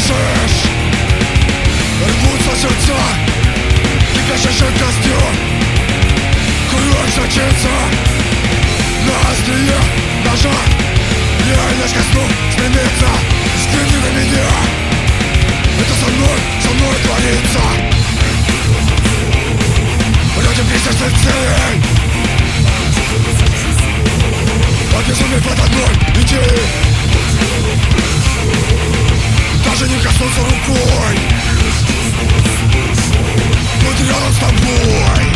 слышишь? Рвутся сердца, кипящий костер. Кровь сочится на острие ножа. Реальность ко сну стремится, взгляни на меня. Это со мной творится. Ради призрачных целей, обезумев от одной идеи, даже не коснуться рукой. Будь рядом с тобой.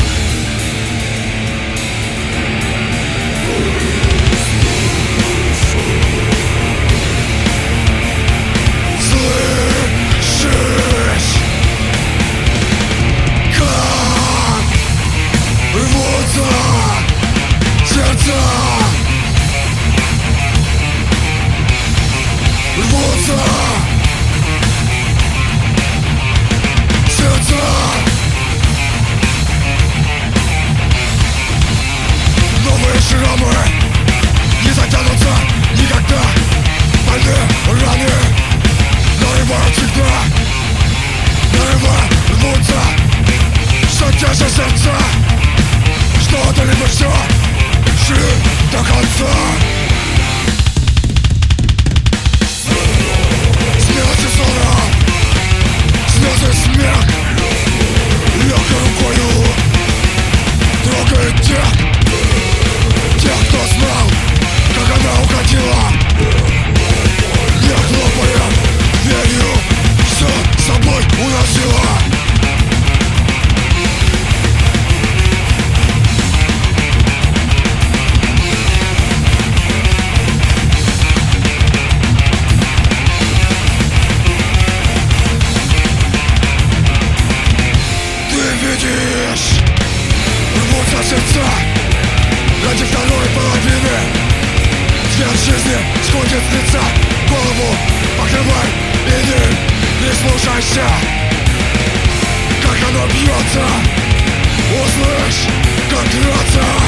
Шрамы не затянутся никогда. Больные раны нарывают всегда. Нарывают, рвутся все те же сердца. Что-то либо все, жив до конца. Смерть и ссора, слезы и смех. Легкой рукою трогает тех, кто знал, как она уходила. Я хлопая дверью, все с собой уносила. Ты видишь, рвутся сердца ради второй половины. Цвет жизни сходит с лица. Голову покрывай и не прислушайся, как оно бьется. Услышь, как драться.